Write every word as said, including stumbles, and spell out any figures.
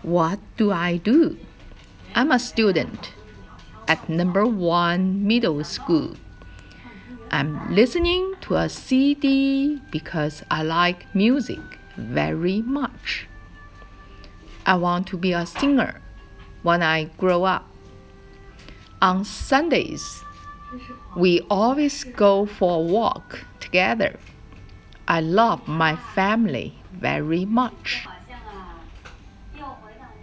What do I do? I'm a student at number one middle school. I'm listening to a C D because I like music very much. I want to be a singer when I grow up. On Sundays, we always go for a walk together. I love my family very much.